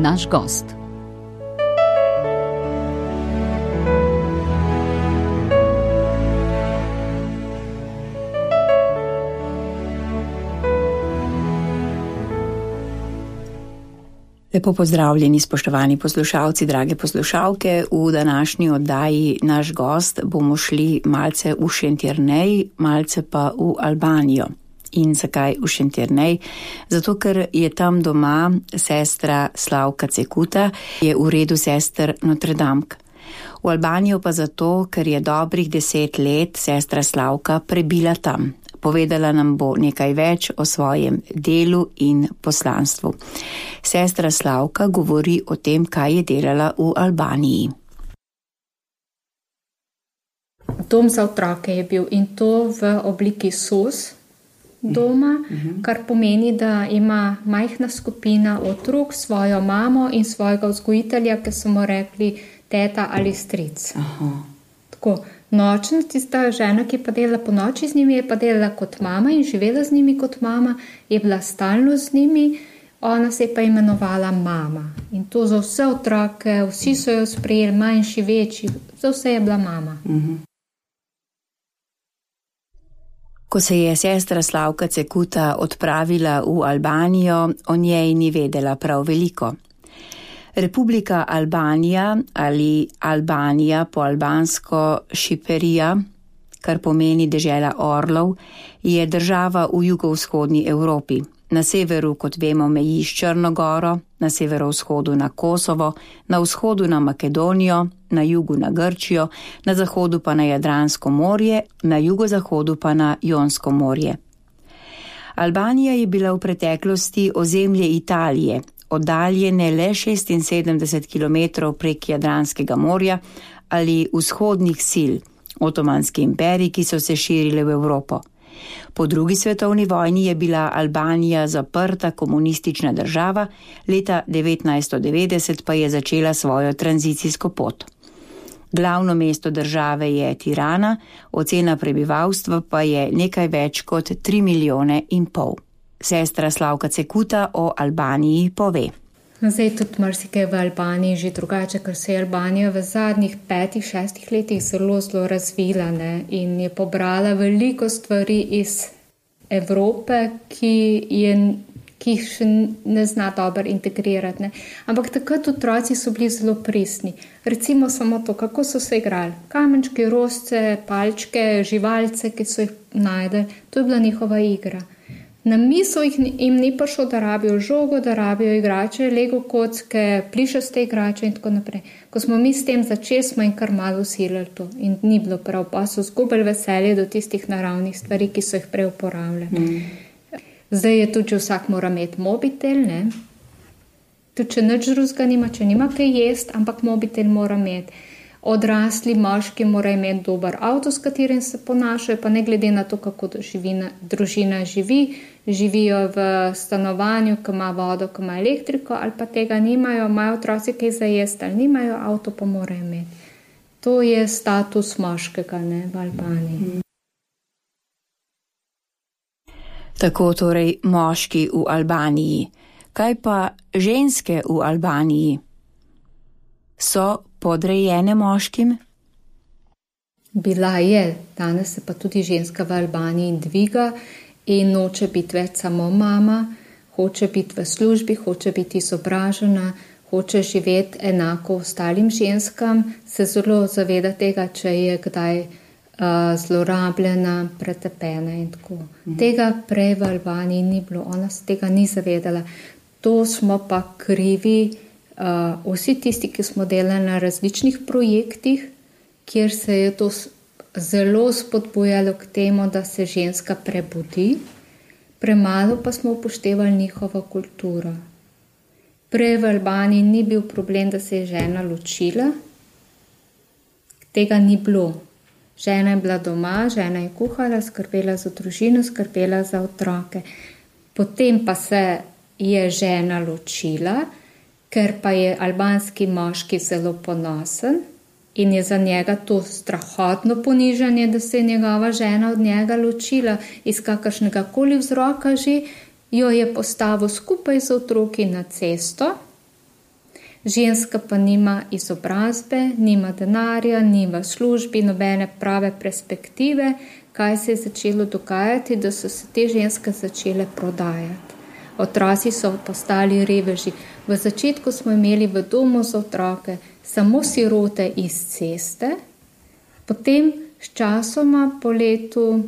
naš gost. Lepo pozdravljeni, spoštovani poslušalci, drage poslušalke. V današnji oddaji Naš gost bomo šli malce v Šentjernej, malce pa v Albanijo. In zakaj v Šentjernej? Zato, ker je tam doma sestra Slavka Cekuta, je v redu sester Notre-Damk. V Albanijo pa zato, ker je dobrih 10 let sestra Slavka prebila tam. Povedala nam bo nekaj več o svojem delu in poslanstvu. Sestra Slavka govori o tem, kaj je delala v Albaniji. Dom za otroke je bil in to v obliki SOS doma, kar pomeni, da ima majhna skupina otrok svojo mamo in svojega vzgojitelja, ki so mu rekli teta ali stric. Tako. Nočna, tista žena, ki pa dela po noči z njimi, je pa delala kot mama in živela z njimi kot mama, je bila stalno z njimi, ona se je pa imenovala mama. In to za vse otroke, vsi so jo sprejeli, manjši, večji, za vse je bila mama. Ko se je sestra Slavka Cekuta odpravila v Albanijo, o njej ni vedela prav veliko. Republika Albanija ali Albanija po albansko Šiperija, kar pomeni dežela orlov, je država v jugovzhodni Evropi. Na severu, kot vemo, meji s Črno goro, na severovzhodu na Kosovo, na vzhodu na Makedonijo, na jugu na Grčijo, na zahodu pa na Jadransko morje, na jugozahodu pa na Jonsko morje. Albanija je bila v preteklosti ozemlje Italije, oddaljene le 76 km prek Jadranskega morja ali vzhodnih sil, Otomanski imperij, ki so se širile v Evropo. Po drugi svetovni vojni je bila Albanija zaprta komunistična država, leta 1990 pa je začela svojo tranzicijsko pot. Glavno mesto države je Tirana, ocena prebivalstva pa je nekaj več kot 3,5 milijona. Sestra Slavka Cekuta o Albaniji pove. Zdaj tudi marsikaj v Albaniji že drugače, ker se je Albanija v zadnjih 5-6 letih zelo razvila, ne? In je pobrala veliko stvari iz Evrope, ki jih še ne zna dobro integrirati. Ne? Ampak takrat otroci so bili zelo pristni. Recimo samo to, kako so se igrali. Kamenčki, rožce, palčke, živalce, ki so jih najdeli. To je bila njihova igra. Na misel jim ni prišlo, da rabijo žogo, da rabijo igrače, lego kocke, plišaste igrače in tako naprej. Ko smo mi s tem začeli, smo jim kar malo usilili to in ni bilo prav, pa so zgubili veselje do tistih naravnih stvari, ki so jih prej uporabljali. Zdaj je tudi, če vsak mora imeti mobitel, ne? Tudi, če nič drugega nima, če nima kaj jest, ampak mobitel mora imeti. Odrasli moški morajo imeti dober avto, s katerim se ponašajo, pa ne glede na to, kako družina živi, živijo v stanovanju, ki ima vodo, ki ima elektriko, ali pa tega nimajo, imajo otroci kaj za jesti, ali nimajo, avto pa morajo imeti. To je status moškega, ne, v Albaniji. Tako torej moški v Albaniji. Kaj pa ženske v Albaniji? So podrejene moškim? Bila je, danes se pa tudi ženska v Albaniji dviga in noče biti več samo mama, hoče biti v službi, hoče biti izobražena, hoče živeti enako ostalim ženskam, se zelo zaveda tega, če je kdaj zlorabljena, pretepena in tako. Tega prej v Albaniji ni bilo, ona se tega ni zavedala. To smo pa krivi vsi tisti, ki smo delali na različnih projektih, kjer se je to zelo spodbujalo k temu, da se ženska prebudi, premalo pa smo upoštevali njihovo kulturo. Prej v Albaniji ni bil problem, da se je žena ločila, tega ni bilo. Žena je bila doma, žena je kuhala, skrbela za družino, skrbela za otroke. Potem pa se je žena ločila, ker pa je albanski moški zelo ponosen in je za njega to strahotno ponižanje, da se je njegova žena od njega ločila iz kakršnega koli vzroka že, jo je postavil skupaj z otroki na cesto ženska pa nima izobrazbe, nima denarja, nima službi, nobene prave perspektive. Kaj se je začelo dogajati, da so se te ženske začele prodajati. Otroci so postali reveži. V začetku smo imeli v domu za otroke samo sirote iz ceste, potem s časoma po letu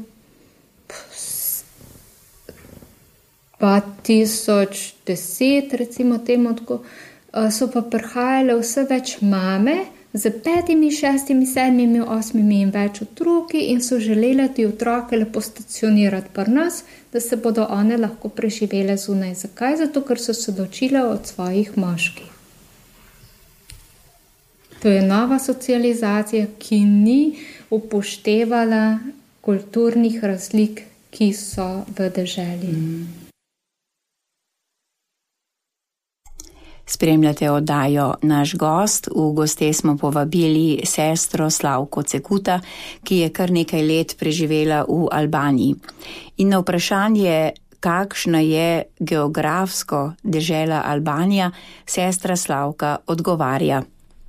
2010, recimo temu tako, so pa prihajale vse več mame z 5, 6, 7, 8 in več otroki in so želele ti otroke lepo stacionirati pri nas, da se bodo one lahko preživele zunaj. Zakaj? Zato, ker so se ločile od svojih moških. To je nova socializacija, ki ni upoštevala kulturnih razlik, ki so v deželi. Spremljate oddajo Naš gost. V goste smo povabili sestro Slavko Cekuta, ki je kar nekaj let preživela v Albaniji. In na vprašanje, kakšna je geografsko dežela Albanija, sestra Slavka odgovarja.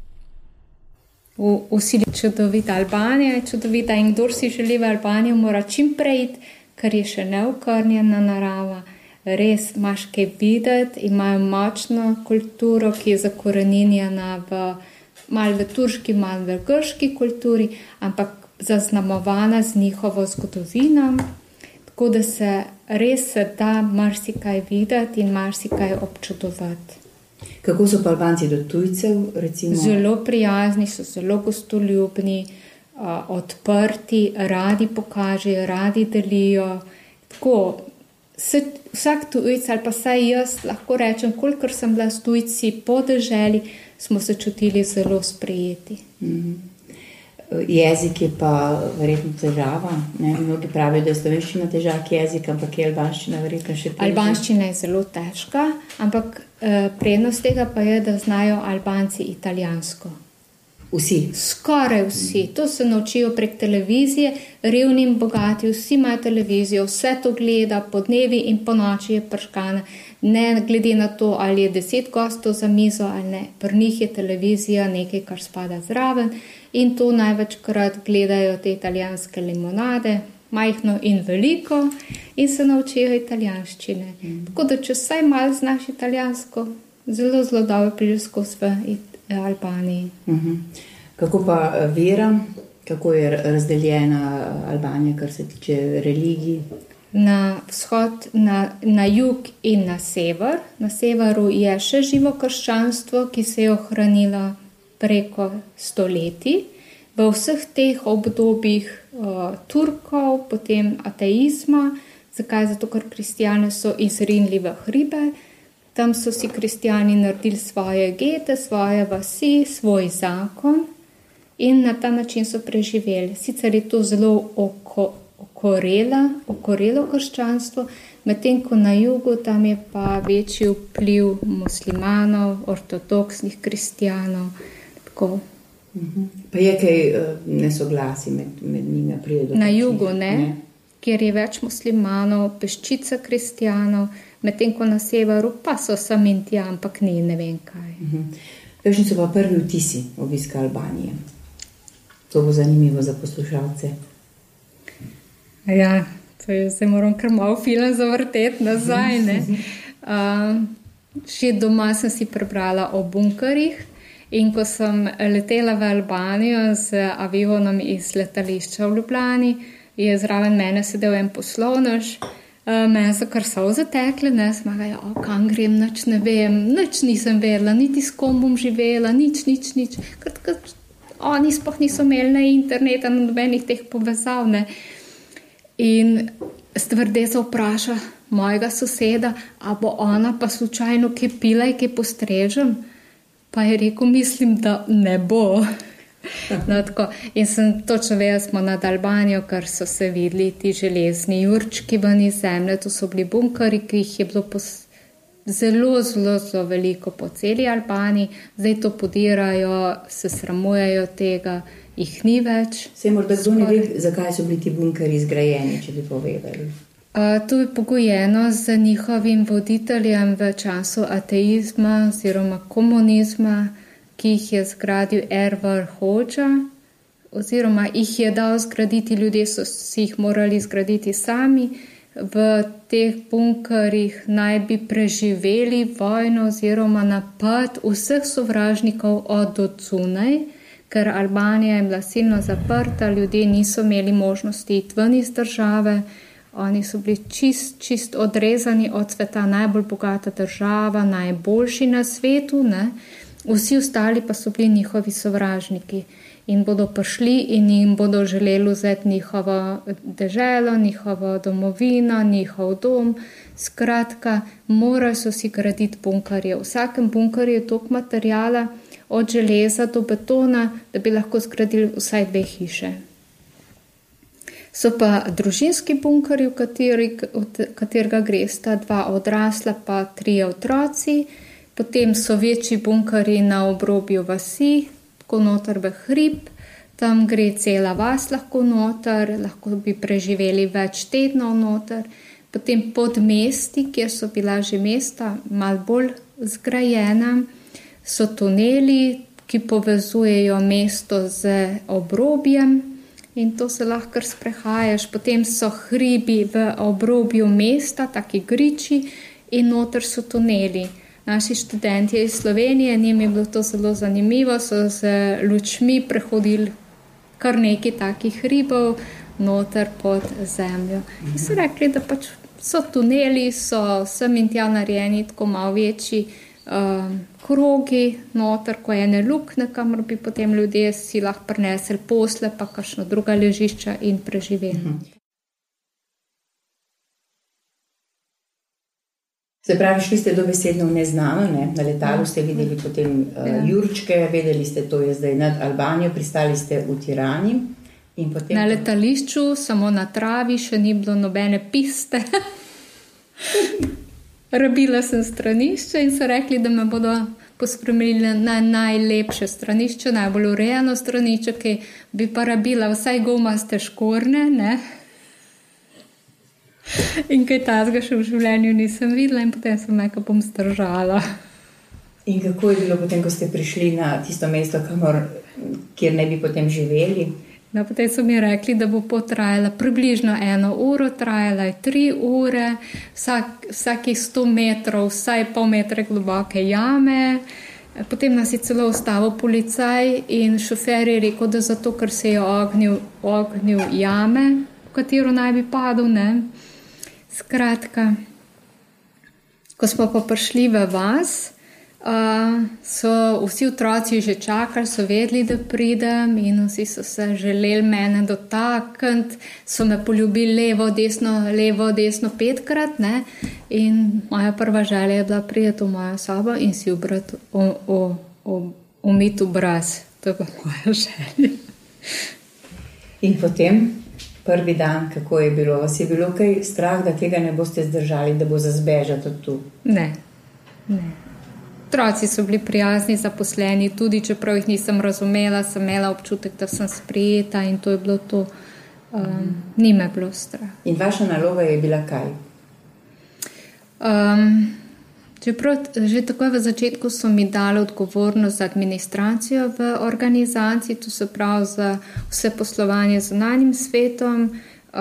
Vsi čudovita Albanija je čudovita in kdor si želi v Albanijo, mora čim prej iti, ker je še neokrnjena narava. Res imaš kaj videti, imajo močno kulturo, ki je zakoreninjena malo v turški, malo v grški kulturi, ampak zaznamovana z njihovo zgodovino, tako da se res da marsikaj videti in marsikaj občudovati. Kako so pa Albanci do tujcev, recimo? Zelo prijazni, so zelo gostoljubni, odprti, radi pokažejo, radi delijo. Tako, vsak tujec, ali pa saj jaz lahko rečem, kolikor sem bila s tujci po deželi, smo se čutili zelo sprejeti. Jezik je pa verjetno težava. Mnogi pravijo, da je slovenščina težak jezik, ampak je albanščina verjetno še težja. Albanščina je zelo težka, ampak prednost tega pa je, da znajo Albanci italijansko. Vsi? Skoraj vsi. To se naučijo prek televizije, revni in bogati, vsi imajo televizijo, vse to gleda, po dnevi in po noči je prškana. Ne glede na to, ali je 10 gostov za mizo ali ne. Pri njih je televizija nekaj, kar spada zraven in to največkrat gledajo te italijanske limonade, majhno in veliko, in se naučijo italijanščine. Tako da, če vsaj malo znaš italijansko, zelo dobro prideš skozi v Albaniji. Kako pa vera? Kako je razdeljena Albanija, kar se tiče religij? Na vzhod, na jug in na sever. Na severu je še živo krščanstvo, ki se je ohranilo preko stoletij. V vseh teh obdobjih Turkov, potem ateizma. Zakaj? Zato, ker kristjane so izrinili v hribe. Tam so si kristjani naredili svoje gete, svoje vasi, svoj zakon in na ta način so preživeli. Sicer je to zelo okorelo krščanstvo, medtem ko na jugu tam je pa večji vpliv muslimanov, ortodoksnih kristjanov. Tako. Pa je kaj nesoglasi med njimi? Na jugu ne, kjer je več muslimanov, peščica kristjanov, medtem ko na severu pa so sam in tja, ampak ni ne vem kaj. Kakšni so pa prvi vtisi obiska Albanije? To bo zanimivo za poslušalce. Ja, to je, zdaj moram kar malo film zavrteti nazaj. Še doma sem si prebrala o bunkerjih in ko sem letela v Albanijo z avionom iz letališča v Ljubljani, je zraven mene sedel en poslovnež. Mene so kar solze tekle, sem rekla, kam grem, nič ne vem, nič nisem vedela, niti s kom bom živela, nič. Ker oni sploh niso imeli na interneta, na nobenih teh povezav. In stevardesa vpraša mojega soseda, a bo ona pa slučajno kaj pila in kaj postrežem? Pa je rekel, mislim, da ne bo. In sem točno vedela, smo nad Albanijo, ker so se videli ti železni jurčki ven iz zemlje. To so bili bunkeri, ki jih je bilo zelo veliko po celi Albaniji. Zdaj to podirajo, se sramujejo tega, jih ni več. Se morda kdo ne ve, zakaj so bili ti bunkeri zgrajeni, če bi povedali? To je pogojeno z njihovim voditeljem v času ateizma oziroma komunizma, ki jih je zgradil Enver Hoxha, oziroma jih je dal zgraditi, ljudje so si jih morali zgraditi sami. V teh bunkerjih naj bi preživeli vojno oziroma napad vseh sovražnikov od odzunaj, ker Albanija je bila silno zaprta, ljudje niso imeli možnosti iti ven iz države, oni so bili čist odrezani od sveta, najbolj bogata država, najboljši na svetu, ne? Vsi ostali pa so bili njihovi sovražniki in bodo prišli in jim bodo želeli vzeti njihovo deželo, njihovo domovino, njihov dom. Skratka, morali so si graditi bunkerje. V vsakem bunkerju je toliko materijala, od železa do betona, da bi lahko zgradili vsaj 2 hiše. So pa družinski bunkerji, v katerega gresta 2 odrasla pa 3 otroci. Potem so večji bunkerji na obrobju vasi, tako noter v hrib, tam gre cela vas lahko noter, lahko bi preživeli več tednov noter. Potem pod mesti, kjer so bila že mesta malo bolj zgrajena, so tuneli, ki povezujejo mesto z obrobjem in to se lahko sprehajaš. Potem so hribi v obrobju mesta, taki griči in noter so tuneli. Naši študenti iz Slovenije, njim je bilo to zelo zanimivo, so z lučmi prehodili kar nekaj takih hribov noter pod zemljo. In so rekli, da pač so tuneli, so sem in tja narejeni tako malo večji krogi noter, ko je ene luknje, kamor bi potem ljudje si lahko prinesli posle, pa kakšno druga ležišča in preživeli. Se pravi, šli ste dobesedno v neznano, ne? Na letalu ste videli potem Jurčke, vedeli ste, to je zdaj nad Albanijo, pristali ste v Tirani. In potem na letališču, samo na travi, še ni bilo nobene piste. Rabila sem stranišče in so rekli, da me bodo pospremili na najlepše stranišče, najbolj urejeno stranišče, ki bi pa rabila vsaj gomaste škorne, ne? In kaj tazga še v življenju nisem videla in potem sem nekaj bom zdržala. In kako je bilo potem, ko ste prišli na tisto mesto, kjer ne bi potem živeli? No, potem so mi rekli, da bo potrajala približno 1 uro, trajala je 3 ure, vsakih 100 metrov, vsaj pol metra globoke jame. Potem nas je celo ustavil policaj in šofer je rekel, da zato, ker se je ognil jame, v katero naj bi padel, ne. Skratka, ko smo pa prišli v vas, so vsi otroci že čakali, so vedeli, da pridem in vsi so se želeli mene dotakniti, so me poljubili levo, desno 5-krat, ne, in moja prva želja je bila priti v mojo sobo in si umiti obraz. To je pa moja želja. In potem, prvi dan, kako je bilo? Vas je bilo kaj strah, da tega ne boste zdržali, da bo zbežati od tu? Ne. Otroci so bili prijazni, zaposleni, tudi čeprav jih nisem razumela, sem imela občutek, da sem sprejeta in to je bilo to. Ni me bilo strah. In vaša naloga je bila kaj? Čeprav že takoj v začetku so mi dali odgovornost za administracijo v organizaciji, to se pravi za vse poslovanje z zunanjim svetom,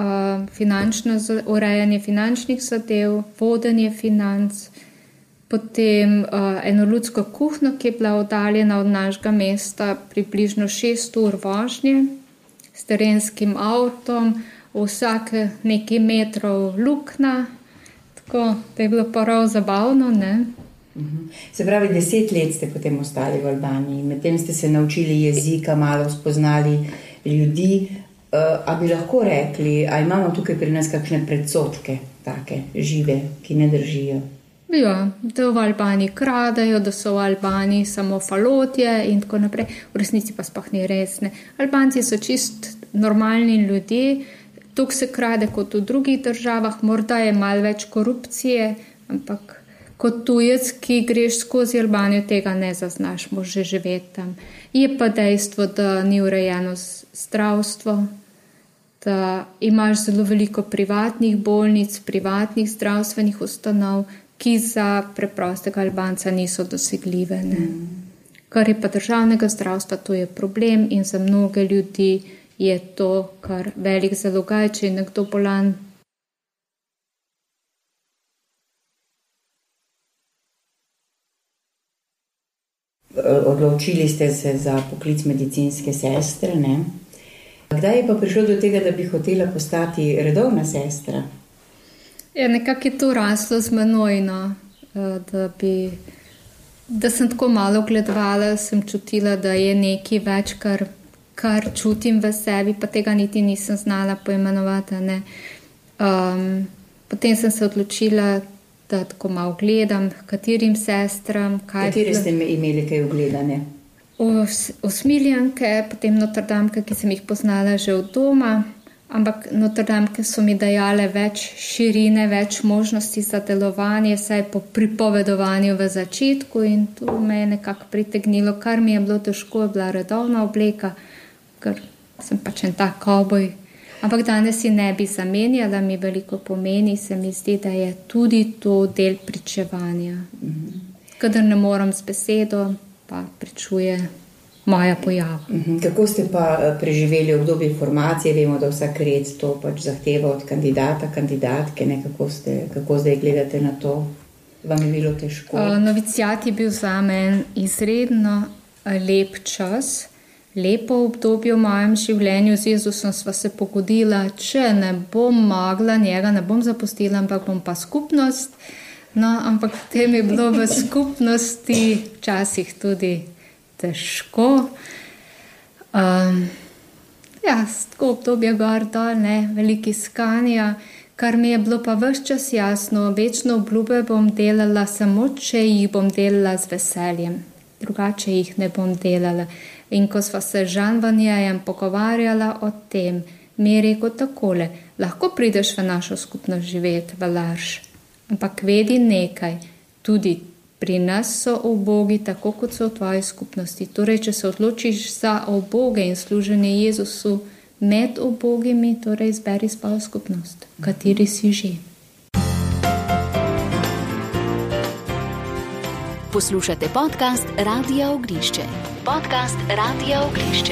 urejanje finančnih zadev, vodenje financ, potem eno ljudsko kuhno, ki je bila oddaljena od našega mesta približno 6 ur vožnje s terenskim avtom, vsake nekaj metrov luknja, tako da je bilo pa prav zabavno, ne? Se pravi, 10 let ste potem ostali v Albaniji, medtem ste se naučili jezika, malo spoznali ljudi. A bi lahko rekli, a imamo tukaj pri nas kakšne predsodke, take žive, ki ne držijo? Ja, da v Albaniji kradajo, da so v Albaniji samo falotje in tako naprej. V resnici pa sploh ni res, ne. Albanci so čist normalni ljudje, tukaj se krade kot v drugih državah, morda je malo več korupcije, ampak kot tujec, ki greš skozi Albanijo, tega ne zaznaš, moraš že živeti tam. Je pa dejstvo, da ni urejeno zdravstvo, da imaš zelo veliko privatnih bolnic, privatnih zdravstvenih ustanov, ki za preprostega Albanca niso dosegljive. Kar je pa državnega zdravstva, to je problem in za mnoge ljudi je to kar velik zalogaj, če je nekdo bolan. Odločili ste se za poklic medicinske sestre, ne? Kdaj je pa prišlo do tega, da bi hotela postati redovna sestra? Nekako je to raslo z menoj, da sem tako malo gledovala, sem čutila, da je nekaj več, kar čutim v sebi, pa tega niti nisem znala poimenovati. Potem sem se odločila, da tako malo gledam, katerim sestram. Katere ste imeli kaj ogledane? Osmiljanke, potem Notrdamke, ki sem jih poznala že od doma, ampak Notrdamke so mi dajale več širine, več možnosti za delovanje, vsaj po pripovedovanju v začetku in to me je nekako pritegnilo, kar mi je bilo težko, je bila redovna obleka, ker sem pač en tak kavboj. Ampak danes si ne bi zamenjala, mi veliko pomeni, se mi zdi, da je tudi to del pričevanja. Kadar ne moram z besedo, pa pričuje moja pojava. Kako ste pa preživeli obdobje formacije? Vemo, da vsak red to pač zahteva od kandidata, kandidatke. Kako zdaj gledate na to? Vam je bilo težko? Noviciat je bil zame izredno lep čas, lepo obdobje v mojem življenju. Z Jezusom sva se pogodila, če ne bom mogla, njega ne bom zapustila, ampak bom pa skupnost. Ampak potem je bilo v skupnosti včasih tudi težko. Tako obdobje gor dol, veliki iskanja, kar mi je bilo pa ves čas jasno, večno obljube bom delala samo, če jih bom delala z veseljem. Drugače jih ne bom delala. In ko sva se z Žanvanjejem pogovarjala o tem, mi je rekel takole, lahko prideš v našo skupnost živeti v Larš, ampak vedi nekaj, tudi pri nas so ubogi tako, kot so v tvoji skupnosti. Torej, če se odločiš za uboge in služenje Jezusu med ubogimi, torej izberi svojo skupnost, v kateri si že. Poslušate podcast Radia Ognišče. Podcast Radia Ognišče.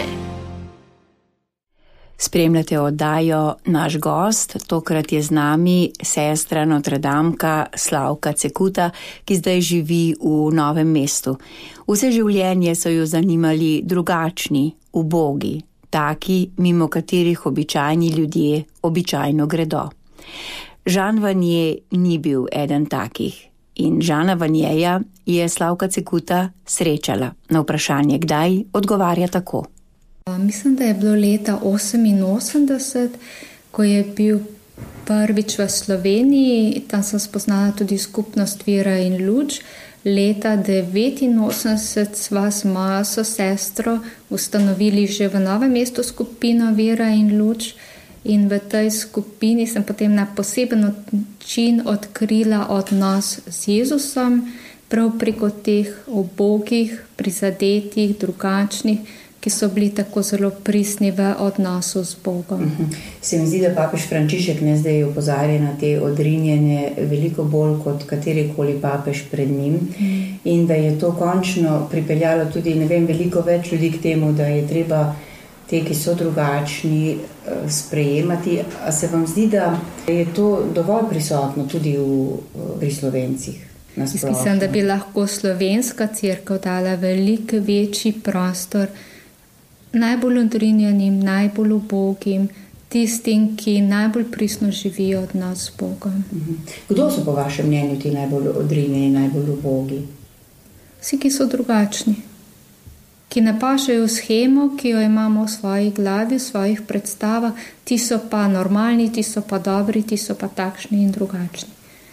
Spremljate oddajo Naš gost, tokrat je z nami sestra Notrdamka Slavka Cekuta, ki zdaj živi v Novem mestu. Vse življenje so jo zanimali drugačni, ubogi, taki, mimo katerih običajni ljudje običajno gredo. Žan Vanje ni bil eden takih in Žana Vanjeja je Slavka Cekuta srečala. Na vprašanje kdaj odgovarja tako. Mislim, da je bilo leta 1988, ko je bil prvič v Sloveniji, tam sem spoznala tudi skupnost Vera in luč. Leta 1989 sva s mojo sestro ustanovili že v Novem mestu skupino Vera in luč in v tej skupini sem potem na poseben način odkrila odnos z Jezusom, prav preko teh ubogih, prizadetih, drugačnih, ki so bili tako zelo pristni v odnosu z Bogom. Se mi zdi, da papež Frančišek zdaj opozarja na te odrinjene veliko bolj kot katerikoli papež pred njim in da je to končno pripeljalo tudi, veliko več ljudi k temu, da je treba te, ki so drugačni, sprejemati. A se vam zdi, da je to dovolj prisotno tudi pri Slovencih? Mislim, da bi lahko slovenska cerkev dala veliko večji prostor najbolj odrinjenim, najbolj ubogim, tistim, ki najbolj pristno živijo odnos z Bogom. Kdo so po vašem mnenju ti najbolj odrinjeni, najbolj ubogi? Vsi, ki so drugačni, ki ne pašejo v shemo, ki jo imamo v svoji glavi, v svojih predstavah, ti so pa normalni, ti so pa dobri, ti so pa takšni in drugačni.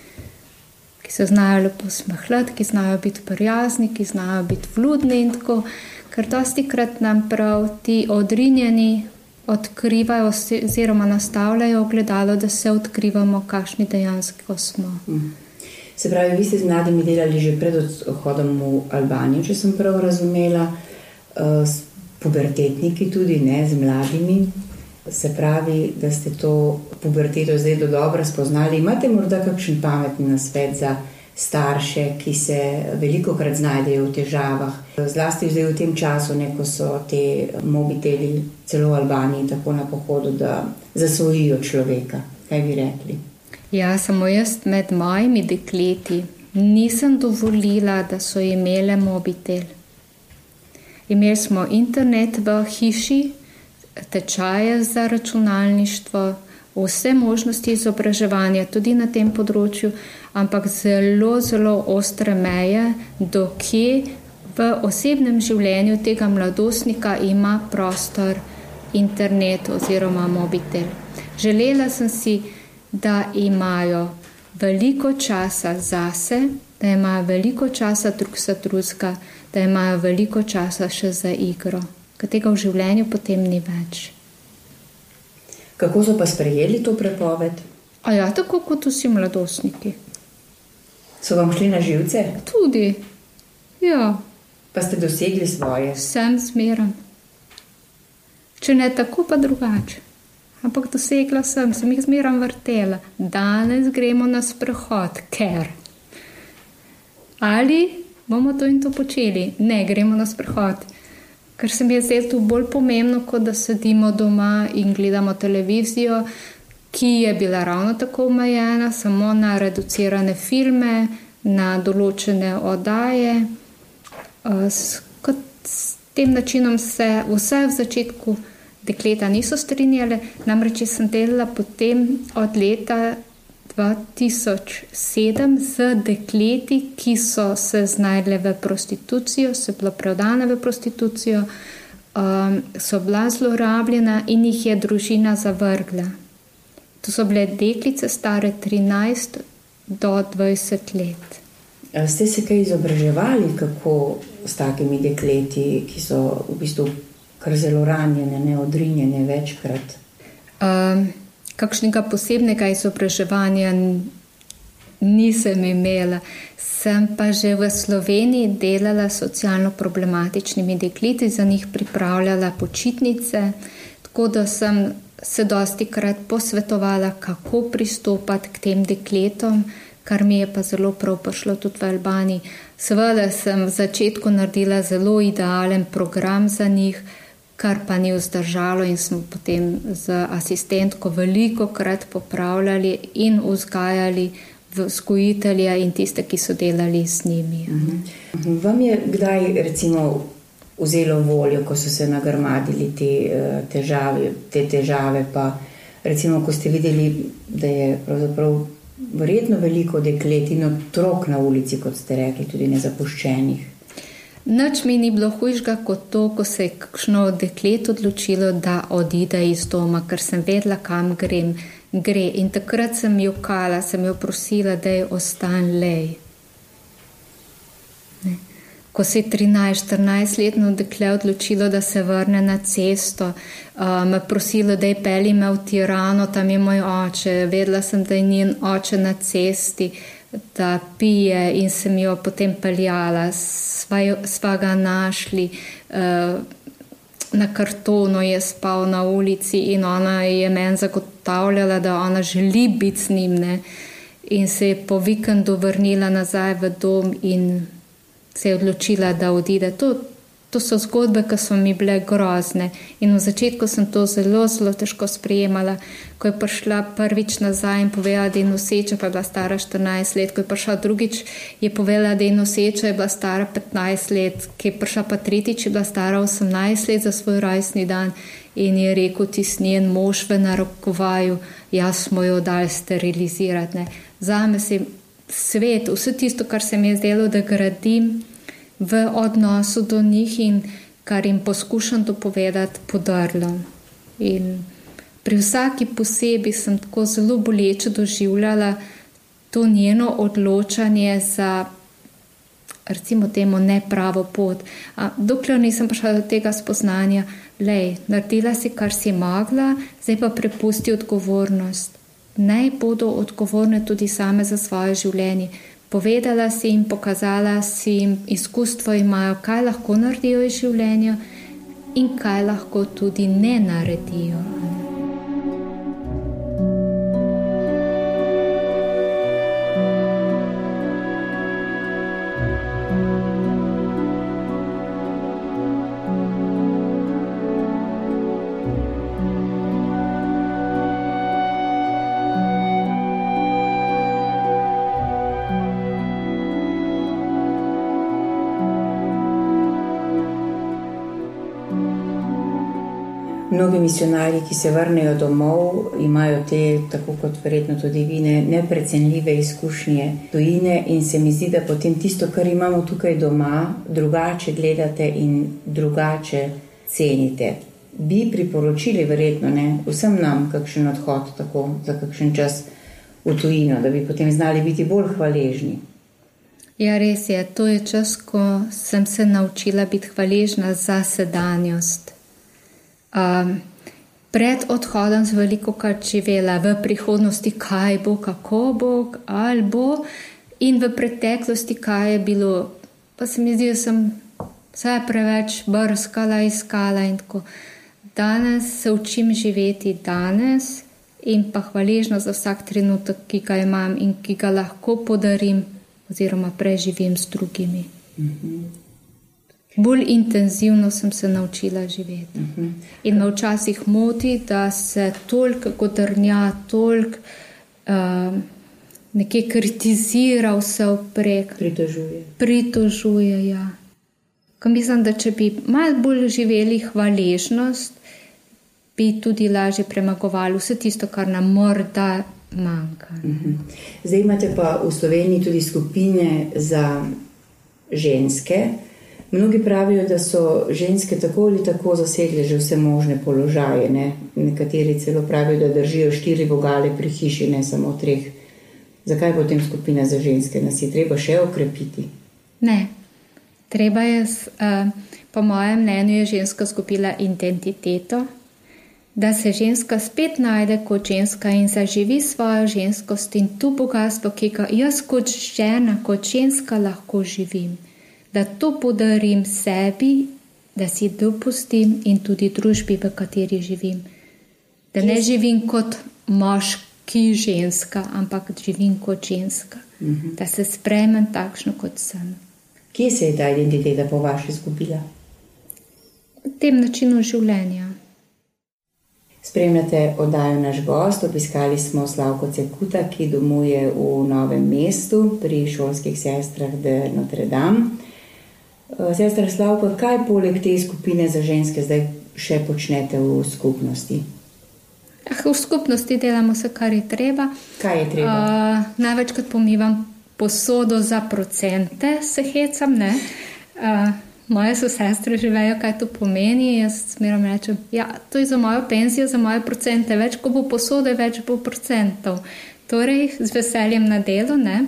Ki se znajo lepo smehljati, ki znajo biti prijazni, ki znajo biti vljudni in tako, ker dostikrat nam prav ti odrinjeni odkrivajo oziroma nastavljajo ogledalo, da se odkrivamo, kakšni dejansko smo. Se pravi, vi ste z mladimi delali že pred odhodom v Albanijo, če sem prav razumela, s pubertetniki tudi, z mladimi. Se pravi, da ste to puberteto zdaj do dobro spoznali. Imate morda kakšen pametni nasvet za starše, ki se velikokrat znajdejo v težavah? Zlasti zdaj v tem času, ko so te mobiteli celo v Albaniji tako na pohodu, da zasvojijo človeka. Kaj bi rekli? Ja, samo jaz med mojimi dekleti nisem dovolila, da so imele mobitel. Imeli smo internet v hiši, tečaje za računalništvo, vse možnosti izobraževanja tudi na tem področju, ampak zelo, zelo ostre meje, dokje v osebnem življenju tega mladostnika ima prostor internet oziroma mobitel. Želela sem si, da imajo veliko časa zase, da imajo veliko časa drug za drugega, da imajo veliko časa še za igro, katerega v življenju potem ni več. Kako so pa sprejeli to prepoved? A ja, tako kot vsi mladostniki. So vam šli na živce? Tudi, ja. Pa ste dosegli svoje? Sem zmeren. Če ne tako, pa drugače. Ampak dosegla sem jih zmeram vrtela. Danes gremo na sprehod, ker. Ali bomo to in to počeli? Ne, gremo na sprehod. Ker se mi je zdaj to bolj pomembno, kot da sedimo doma in gledamo televizijo, ki je bila ravno tako omejena, samo na reducirane filme, na določene oddaje. S tem načinom se vse v začetku dekleta niso strinjale, namreč sem delala potem od leta 2007 z dekleti, ki so se znajdle v prostitucijo, so bila predana v prostitucijo, so bila zlorabljena in jih je družina zavrgla. To so bile deklice stare 13 do 20 let. Ste se kaj izobraževali, kako s takimi dekleti, ki so v bistvu kar zelo ranjene, neodrinjene večkrat? Kakšnega posebnega izobraževanja nisem imela. Sem pa že v Sloveniji delala s socialno problematičnimi dekleti, za njih pripravljala počitnice, tako da sem se dostikrat posvetovala, kako pristopati k tem dekletom, kar mi je pa zelo prav prišlo tudi v Albaniji. Seveda sem v začetku naredila zelo idealen program za njih, kar pa ni vzdržalo in smo potem z asistentko velikokrat popravljali in vzgajali vzgojitelja in tiste, ki so delali z njimi. Vam je kdaj recimo vzelo voljo, ko so se nagrmadili te težave, pa recimo, ko ste videli, da je pravzaprav verjetno veliko deklet in otrok na ulici, kot ste rekli, tudi nezapuščenih? Nič mi ni bilo hujšega kot to, ko se je kakšno deklet odločilo, da odide iz doma, ker sem vedela, kam gre. In takrat sem jokala, sem jo prosila, da je ostan lej. Ko se je 13-14-letno dekle odločilo, da se vrne na cesto, me prosilo, da je pelji me v Tirano, tam je moj oče. Vedela sem, da je njen oče na cesti, da pije in sem jo potem peljala. Sva ga našli, na kartonu je spal na ulici in ona je meni zagotavljala, da ona želi biti z njim. In se je po vikendu vrnila nazaj v dom in se je odločila, da odide. To so zgodbe, ki so mi bile grozne. In v začetku sem to zelo, zelo težko sprejemala. Ko je prišla prvič nazaj in povedala, da je noseča, pa je bila stara 14 let. Ko je prišla drugič, je povedala, da je noseča, je bila stara 15 let. Ko je prišla pa tretjič, je bila stara 18 let za svoj rojstni dan. In je rekel tisti njen mož v narokovaju, jaz smo jo dali sterilizirati. Zame se svet, vse tisto, kar se mi je zdelo, da gradim v odnosu do njih in kar jim poskušam dopovedati, podrlo. In pri vsaki posebej sem tako zelo boleče doživljala to njeno odločanje za, recimo temu, nepravo pot. Dokler nisem prišla do tega spoznanja, naredila si, kar si mogla, zdaj pa prepusti odgovornost. Naj bodo odgovorne tudi same za svoje življenje. Povedala si jim, pokazala si jim, izkustvo imajo, kaj lahko naredijo iz življenja in kaj lahko tudi ne naredijo. Mnogi misionarji, ki se vrnejo domov, imajo te, tako kot verjetno tudi vi, neprecenljive izkušnje tujine in se mi zdi, da potem tisto, kar imamo tukaj doma, drugače gledate in drugače cenite. Bi priporočili verjetno vsem nam kakšen odhod tako za kakšen čas v tujino, da bi potem znali biti bolj hvaležni? Ja, res je. To je čas, ko sem se naučila biti hvaležna za sedanjost. Pred odhodom sem velikokrat živela v prihodnosti, kaj bo, kako bo, ali bo, in v preteklosti, kaj je bilo. Pa se mi zdi, da sem vse preveč brskala, iskala in tako. Danes se učim živeti danes in pa hvaležno za vsak trenutek, ki ga imam in ki ga lahko podarim oziroma preživim s drugimi. Bolj intenzivno sem se naučila živeti. In me včasih moti, da se toliko godrnja, toliko nekje kritizira vse vprek. Pritožuje, ja. Ko mislim, da če bi malo bolj živeli hvaležnost, bi tudi lažje premagovali vse tisto, kar nam morda manjka. Zdaj imate pa v Sloveniji tudi skupine za ženske. Mnogi pravijo, da so ženske tako ali tako zasedle že vse možne položaje. Nekateri celo pravijo, da držijo 4 vogale pri hiši, ne samo 3. Zakaj potem skupina za ženske? Nas je treba še okrepiti? Ne. Treba je, po mojem mnenju, je ženska izgubila identiteto, da se ženska spet najde kot ženska in zaživi svojo ženskost in to bogatstvo, ki ga jaz kot žena, kot ženska lahko živim. Da to podarim sebi, da si dopustim in tudi družbi, v kateri živim. Da ne živim kot moški ženska, ampak živim kot ženska. Da se sprejmem takšno, kot sem. Kje se je ta identiteta po vaši izgubila? V tem načinu življenja. Spremljate oddajo Naš gost. Obiskali smo Slavko Cekuta, ki domuje v Novem mestu pri šolskih sestrah de Notre Dame. Sestra Slavka, kaj poleg te skupine za ženske zdaj še počnete v skupnosti? V skupnosti delamo vse, kar je treba. Kaj je treba? Največkrat pomivam posodo za procente, se hecam, ne? Moje sestre že vejo, kaj to pomeni. Jaz smerom rečem, ja, to je za mojo penzijo, za moje procente. Več, ko bo posode, več bo procentov. Torej, z veseljem na delo, ne?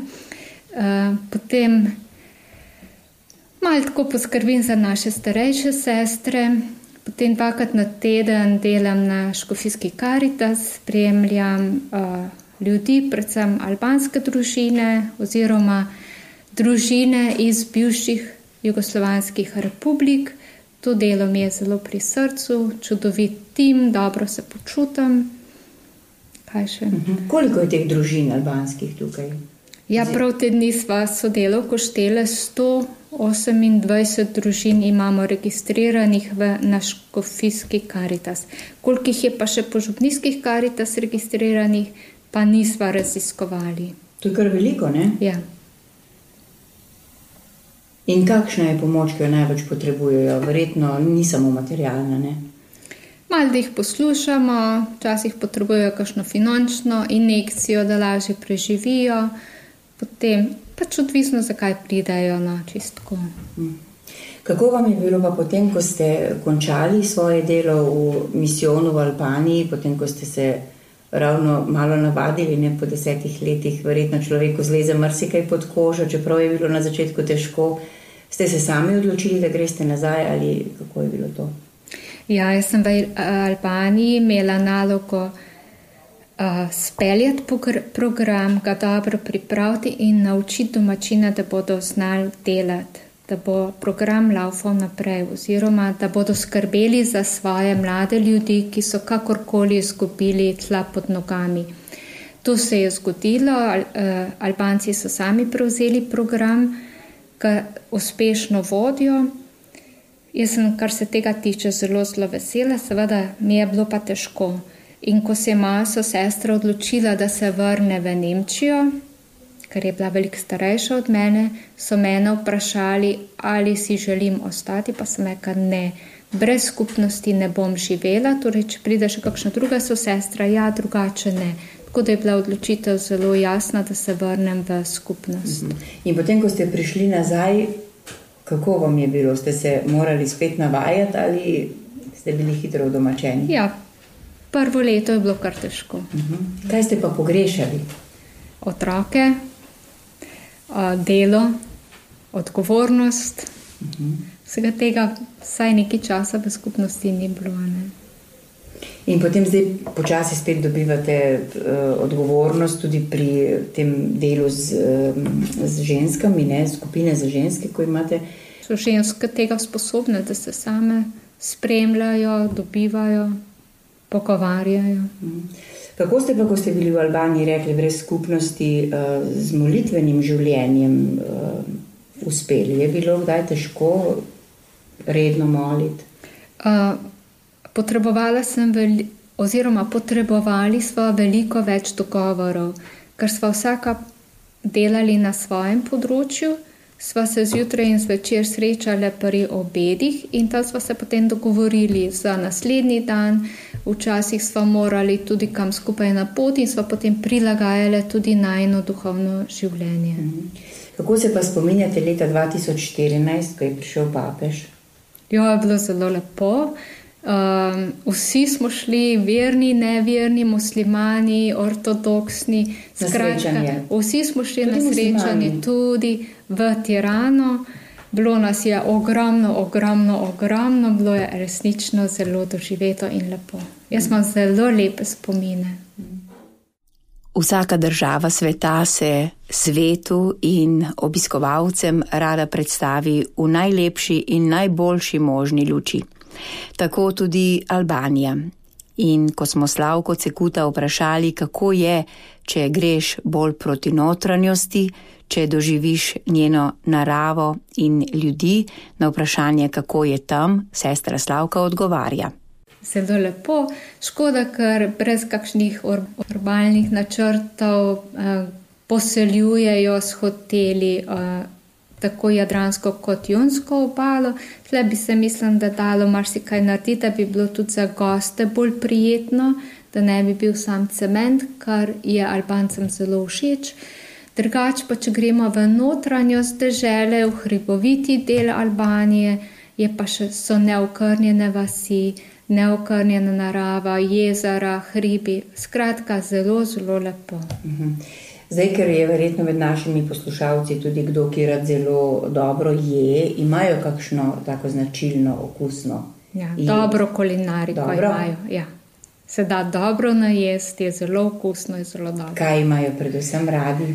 Potem malo tako poskrbim za naše starejše sestre. Potem 2-krat na teden delam na Škofijski Karitas, spremljam ljudi, predvsem albanske družine oziroma družine iz bivših jugoslovanskih republik. To delo mi je zelo pri srcu, čudovit tim, dobro se počutim. Kaj še? Koliko je teh družin albanskih tukaj? Ja, prav te dni sva sodelavko štele, 128 družin imamo registriranih na Škofijski Karitas. Koliko jih je pa še po župnijskih Karitas registriranih, pa nisva raziskovali. To je kar veliko, ne? Ja. In kakšna je pomoč, ki jo največ potrebujejo? Verjetno ni samo materialna, ne? Malo da jih poslušamo, včasih potrebujejo kakšno finančno injekcijo, da lažje preživijo. Potem pač odvisno, zakaj pridajo na čistko. Kako vam je bilo pa potem, ko ste končali svoje delo v misijonu v Albaniji, potem, ko ste se ravno malo navadili, ne, po 10 letih, verjetno človeku zleze marsikaj pod kožo, čeprav je bilo na začetku težko. Ste se sami odločili, da greste nazaj ali kako je bilo to? Ja, jaz sem v Albaniji imela nalogo speljati program, ga dobro pripraviti in naučiti domačina, da bodo znali delati, da bo program laufal naprej oziroma da bodo skrbeli za svoje mlade ljudi, ki so kakorkoli izgubili tla pod nogami. To se je zgodilo, Albanci so sami prevzeli program, ga uspešno vodijo. Jaz sem, kar se tega tiče, zelo vesela, seveda mi je bilo pa težko. In ko se je moja sestra odločila, da se vrne v Nemčijo, ker je bila veliko starejša od mene, so mene vprašali, ali si želim ostati, pa sem rekla ne. brez skupnosti ne bom živela, torej če pride še kakšna druga sosestra, ja, drugače ne. Tako da je bila odločitev zelo jasna, da se vrnem v skupnost. In potem, ko ste prišli nazaj, kako vam je bilo? Ste se morali spet navajati ali ste bili hitro udomačeni? Ja, prvo leto je bilo kar težko. Kaj ste pa pogrešali? Otroke, delo, odgovornost, vsega tega vsaj nekaj časa v skupnosti ni bilo. Ne? In potem zdaj počasi spet dobivate odgovornost tudi pri tem delu z ženskami, ne? Skupine za ženske, ko imate. So ženske tega sposobne, da se same spremljajo, dobivajo, pogovarjajo. Kako ste pa, ko ste bili v Albaniji, rekli, brez skupnosti z molitvenim življenjem uspeli? Je bilo kdaj težko redno moliti? Potrebovali smo veliko več dogovorov, ker smo vsaka delali na svojem področju, sva se zjutraj in zvečer srečali pri obedih in tam sva se potem dogovorili za naslednji dan. Včasih sva morali tudi kam skupaj na pot in sva potem prilagajali tudi najino duhovno življenje. Kako se pa spominjate leta 2014, ko je prišel papež? Jo, je bilo zelo lepo. Vsi smo šli, verni, neverni, muslimani, ortodoksni, skratka, vsi smo šli na srečanje tudi v Tirano. Bilo nas je ogromno, bilo je resnično zelo doživeto in lepo. Jaz imam zelo lepe spomine. Vsaka država sveta se svetu in obiskovalcem rada predstavi v najlepši in najboljši možni luči. Tako tudi Albanija. In ko smo Slavko Cekuta vprašali, kako je, če greš bolj proti notranjosti, če doživiš njeno naravo in ljudi, na vprašanje, kako je tam, sestra Slavka odgovarja. Zelo lepo, škoda, ker brez kakšnih urbanih načrtov poseljujejo s hoteli tako Jadransko kot Jonsko obalo. Tle bi se mislim, da dalo marsikaj narediti, da bi bilo tudi za goste bolj prijetno, da ne bi bil sam cement, kar je Albancem zelo všeč. Drugač pa, če gremo v notranjost dežele, v hriboviti del Albanije, je pa še so neokrnjene vasi, neokrnjena narava, jezera, hribi. Skratka, zelo, zelo lepo. Zdaj, ker je verjetno med našimi poslušalci tudi kdo, ki rad zelo dobro je, imajo kakšno tako značilno okusno? Ja, dobro kulinariko imajo. Ja. Se da dobro najesti, je zelo okusno, je zelo dobro. Kaj imajo predvsem radi?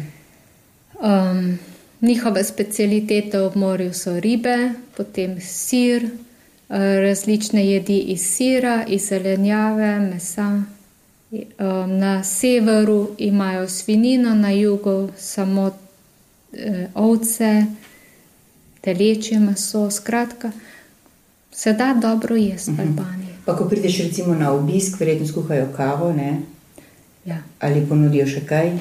Njihove specialitete v morju so ribe, potem sir, različne jedi iz sira, iz zelenjave, mesa. Na severu imajo svinjino, na jugu samo ovce, telečje meso, skratka, se da dobro jesti v Albaniji. Pa ko prideš recimo na obisk, verjetno skuhajo kavo, ne? Ja. Ali ponudijo še kaj?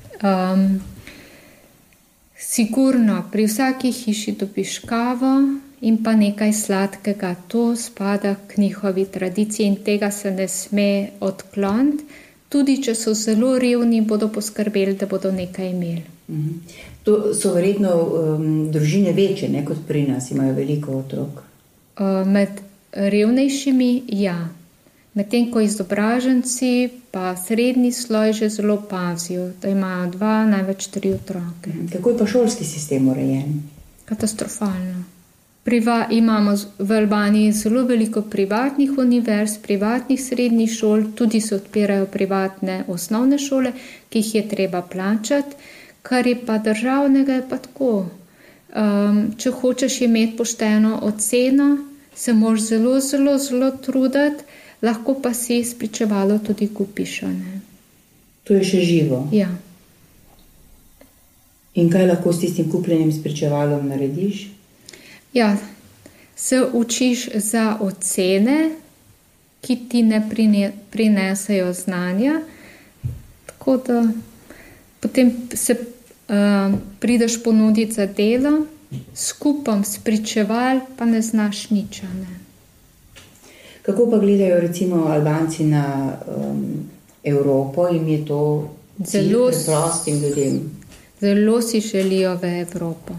Sigurno, pri vsaki hiši dobiš kavo in pa nekaj sladkega. To spada k njihovi tradiciji in tega se ne sme odkloniti. Tudi če so zelo revni, bodo poskrbeli, da bodo nekaj imeli. To so verjetno družine večje, ne kot pri nas, imajo veliko otrok. Med revnejšimi, ja. Medtem ko izobraženci pa srednji sloj že zelo pazijo, da imajo 2, največ 3 otroke. Kako je pa šolski sistem urejen? Katastrofalno. Imamo v Albaniji zelo veliko privatnih univerz, privatnih srednjih šol, tudi se odpirajo privatne osnovne šole, ki jih je treba plačati, kar je pa državnega je pa tako. Če hočeš imeti pošteno oceno, se moraš zelo, zelo, zelo truditi, lahko pa si spričevalo tudi kupiš. To je še živo? Ja. In kaj lahko s tistim kupljenim spričevalom narediš? Ja, se učiš za ocene, ki ti ne prinesejo znanja, tako da potem se prideš ponuditi za delo, skupom spričeval pa ne znaš nič. Kako pa gledajo recimo Albanci na Evropo, jim je to zelo prostim ljudem? Zelo si želijo v Evropo.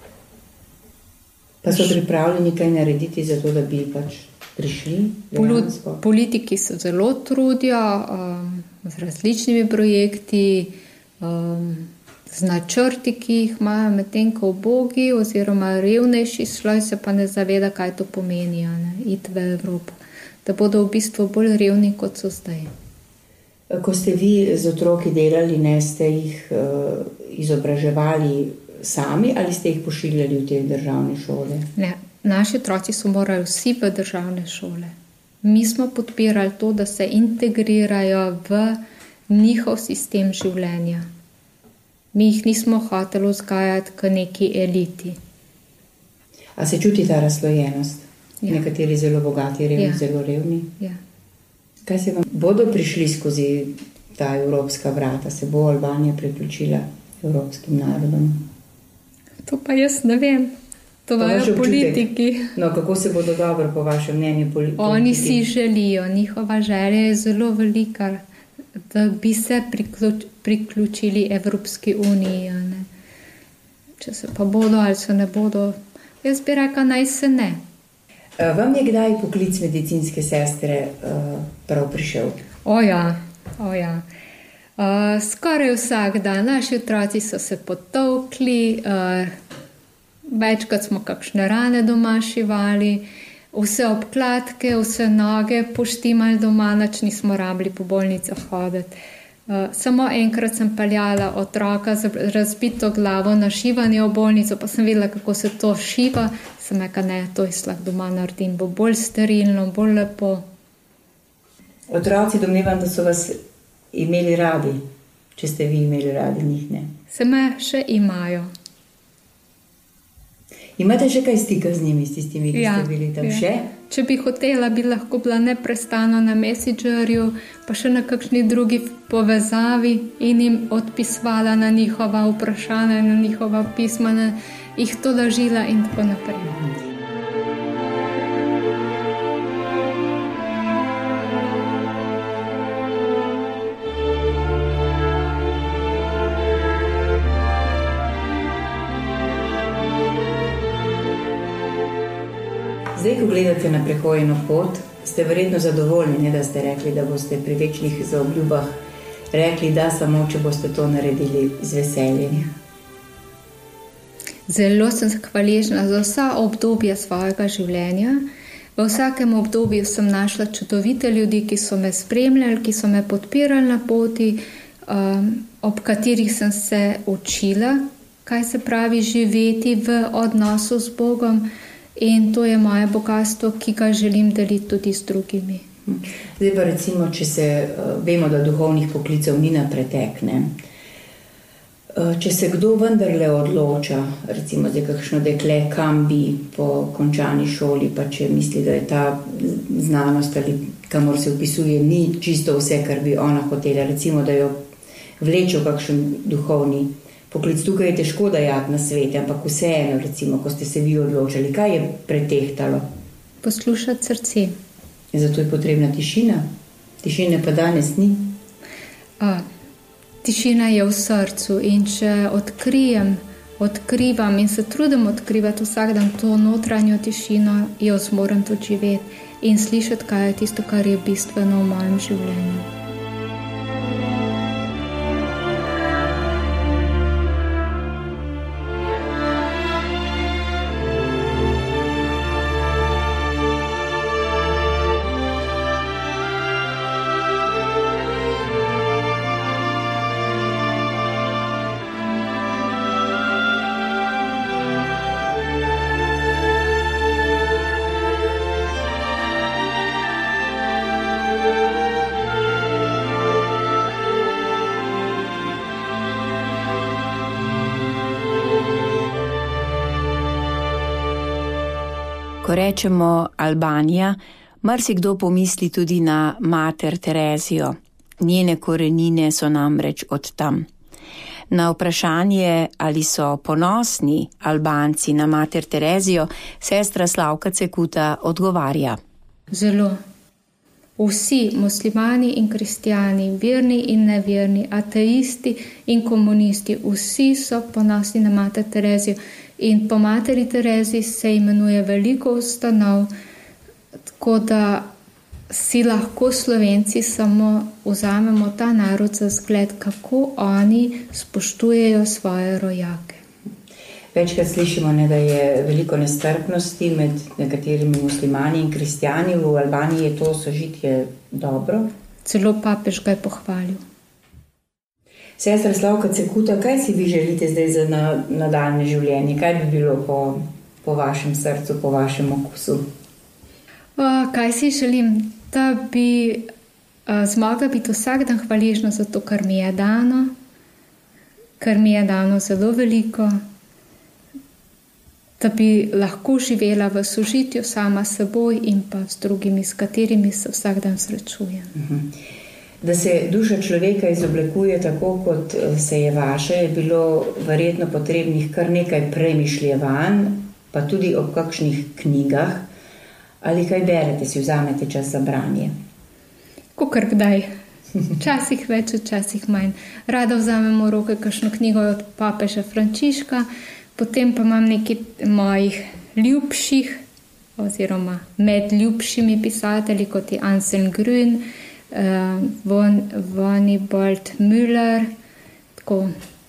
Pa so pripravljeni kaj narediti za to, da bi pač prišli dejansko? Politiki se zelo trudijo z različnimi projekti, z načrti, ki jih imajo, medtem ko ubogi oziroma revnejši sloj se pa ne zaveda, kaj to pomeni, iti v Evropo. Da bodo v bistvu bolj revni, kot so zdaj. Ko ste vi z otroki delali, ste jih izobraževali sami ali ste jih pošiljali v te državne šole? Ne, naši otroci so morali vsi v državne šole. Mi smo podpirali to, da se integrirajo v njihov sistem življenja. Mi jih nismo hoteli vzgajati k neki eliti. A se čuti ta razslojenost? Ja. Nekateri zelo bogati, revni, zelo revni? Ja. Kaj se vam bodo prišli skozi ta evropska vrata? Se bo Albanija priključila evropskim narodom? To pa jaz ne vem. To vajo politiki. No, kako se bodo dobro po vašem mnenju politiki? Oni si želijo, njihova želja je zelo velika, da bi se priključili Evropski uniji. Ne? Če se pa bodo ali se ne bodo, jaz bi rekla, naj se ne. Vam je kdaj poklic medicinske sestre prav prišel? Oja. Skoraj vsak dan. Naši otroci so se potolkli, večkrat smo kakšne rane doma šivali, vse obkladke, vse noge poštimali doma, nič nismo rabili po bolnicah hoditi. Samo enkrat sem peljala otroka z razbito glavo na šivanje v bolnico, pa sem videla, kako se to šiva. Sem rekla, ne, to jaz lahko doma naredim, bo bolj sterilno, bolj lepo. Otroci, domnevam, da so vas imeli radi, če ste vi imeli radi njih, ne? Se me še imajo. Imate še kaj stika z njimi, s tistimi, ki ste bili tam še? Če bi hotela, bi lahko bila neprestano na Messengerju, pa še na kakšni drugi povezavi in jim odpisvala na njihova vprašanja, na njihova pisma, jih to lažila in tako naprej. Zdaj, ko gledate na prehojeno pot, ste verjetno zadovoljni, da ste rekli, da boste pri večnih zaobljubah rekli, da samo, če boste to naredili z veseljem. Zelo sem hvaležna za vsa obdobja svojega življenja. V vsakem obdobju sem našla čudovite ljudi, ki so me spremljali, ki so me podpirali na poti, ob katerih sem se učila, kaj se pravi živeti v odnosu z Bogom. In to je moje bogatstvo, ki ga želim deliti tudi z drugimi. Zdaj pa recimo, če se vemo, da duhovnih poklicev ni na pretek, ne? Če se kdo vendarle odloča, recimo zdaj kakšno dekle, kam bi po končani šoli, pa če misli, da je ta znanost ali kamor se vpisuje, ni čisto vse, kar bi ona hotela, recimo, da jo vleče v kakšen duhovni poklic. Tukaj je težko dajati na svete, ampak vseeno, recimo, ko ste se vi odločili, kaj je pretehtalo? Poslušati srce. Zato je potrebna tišina. Tišine pa danes ni. Tišina je v srcu in če odkrivam in se trudim odkrivati vsak dan to notranjo tišino, jo zmorem tudi živeti in slišati, kaj je tisto, kar je bistveno v mojem življenju. Ko rečemo Albanija, marsikdo pomisli tudi na mater Terezijo. Njene korenine so namreč od tam. Na vprašanje, ali so ponosni Albanci na mater Terezijo, sestra Slavka Cekuta odgovarja. Zelo. Vsi, muslimani in kristijani, verni in neverni, ateisti in komunisti, vsi so ponosni na Mater Terezijo. In po Materi Tereziji se imenuje veliko ustanov, tako da si lahko Slovenci samo vzamemo ta narod za zgled, kako oni spoštujejo svoje rojake. Večkrat slišimo, da je veliko nestrpnosti med nekaterimi muslimani in kristijani. V Albaniji je to sožitje dobro. Celo papež ga je pohvalil. Sestra Slavka Cekuta, kaj si vi želite zdaj za nadaljne življenje? Kaj bi bilo po vašem srcu, po vašem okusu? Kaj si želim? Da bi zmogla biti vsak dan hvaležna za to, kar mi je dano, kar mi je dano zelo veliko, da bi lahko živela v sožitju sama s seboj in pa s drugimi, s katerimi se vsak dan srečujem. Da se duša človeka izoblikuje tako, kot se je vaša, je bilo verjetno potrebnih kar nekaj premišljevanj, pa tudi ob kakšnih knjigah. Ali kaj berete, si vzamete čas za branje? Kakor kdaj. Včasih več, včasih manj. Rada vzamem v roke kakšno knjigo od papeža Frančiška, potem pa imam nekaj mojih ljubših oziroma med ljubšimi pisatelji, kot je Anselm Grün, Vonibald Müller, tako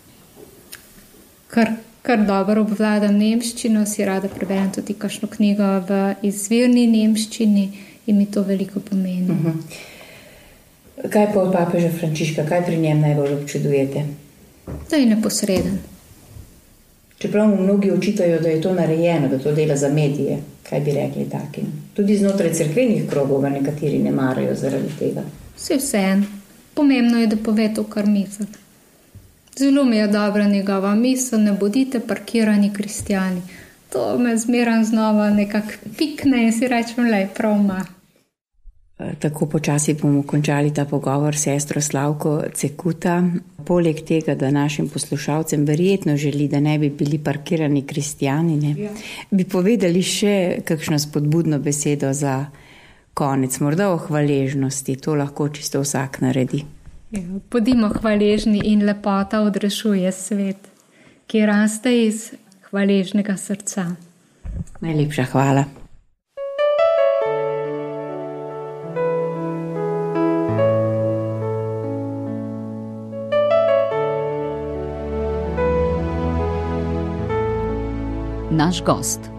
kar dobro obvladam nemščino, si rada preberem tudi kakšno knjigo v izvirni nemščini in mi to veliko pomeni. Kaj pa od papeža Frančiška, kaj pri njem najbolj občudujete? Da je neposreden. Čeprav mu mnogi očitajo, da je to narejeno, da to dela za medije, kaj bi rekli takim? Tudi znotraj cerkvenih krogov ga nekateri ne marajo zaradi tega. Vseeno. Pomembno je, da pove to, kar misli. Zelo mi je dobra njegova misel, ne bodite parkirani kristijani. To me zmeraj znova nekako pikne in si rečem, lej, prav ima. Tako počasi bomo končali ta pogovor s sestro Slavko Cekuta. Poleg tega, da našim poslušalcem verjetno želi, da ne bi bili parkirani kristijani, bi povedali še kakšno spodbudno besedo za konec, morda o hvaležnosti. To lahko čisto vsak naredi. Bodimo hvaležni in lepota odrešuje svet, ki raste iz hvaležnega srca. Najlepša hvala. Naš gost.